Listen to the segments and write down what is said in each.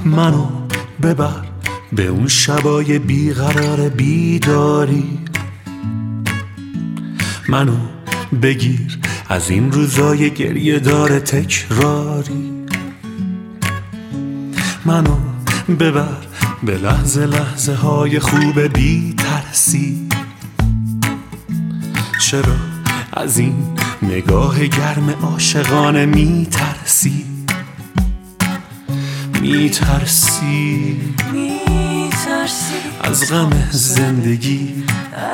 منو ببر به اون شبای بیقرار بیداری، منو بگیر از این روزای گریه دار تکراری، منو ببر به لحظه لحظه های خوب بی ترسی. چرا از این نگاه گرم عاشقانه می ترسی؟ می ترسی از غم زندگی،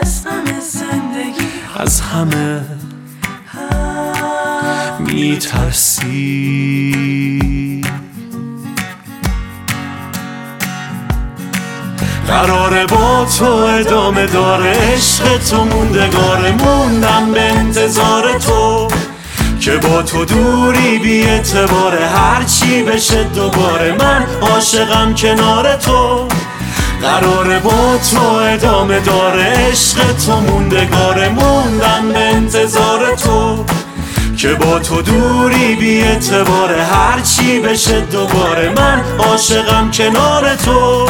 از همه می ترسی. قراره با تو ادامه داره عشق تو موندگاره، موندم به انتظار تو که با تو دوری بی اعتباره، هرچی بشه دوباره من عاشقم کنار تو. قراره با تو ادامه داره عشق تو موندگاره، موندم به انتظار تو که با تو دوری بی اعتباره، هرچی بشه دوباره من عاشقم کنار تو.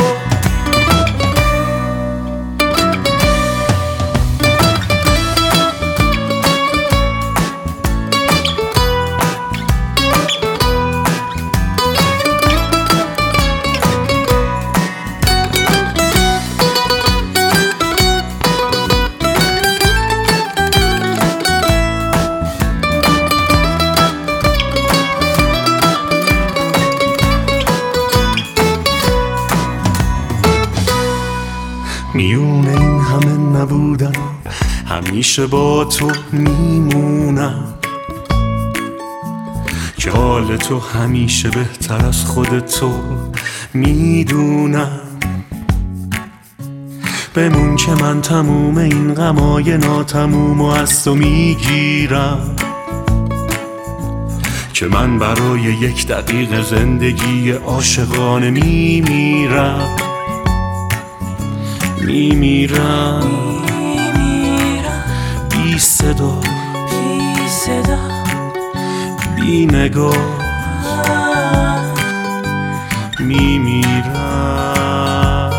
میون این همه نبودن همیشه با تو میمونم، که حال تو همیشه بهتر از خود تو میدونم. بمون که من تموم این غمای ناتموم و از تو میگیرم، که من برای یک دقیقه زندگی عاشقانه میمیرم، میمیرم بی صدا بی نگاه، میمیرم.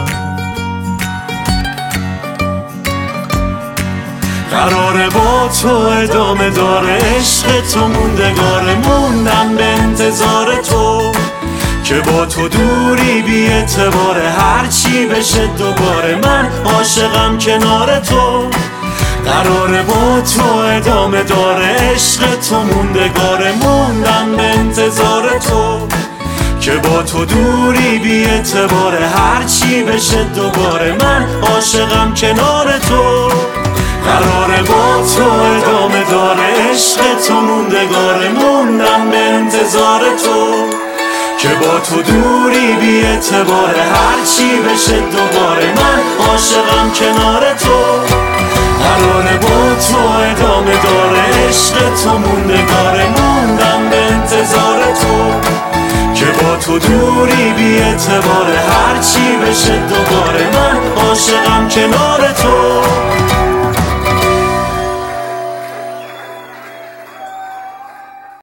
قراره با تو ادامه داره عشق تو موندگاره، موندم به انتظار تو که با تو دوری بی اعتباره، هرچی بشه دوباره من عاشقم کنار تو. قراره با تو ادامه داره عشق تو موندگاره، موندم به انتظار تو که با تو دوری بی اعتباره، هرچی بشه دوباره من عاشقم کنار تو. قراره با تو ادامه داره عشق تو موندگاره، موندم به انتظار تو که با تو دوری بی اعتباره، هرچی بشه دوباره من عاشقم کنار تو. قراره با تو ادامه داره عشق تو موندگاره، موندم به انتظار تو که با تو دوری بی اعتباره، هرچی بشه دوباره من عاشقم کنار تو.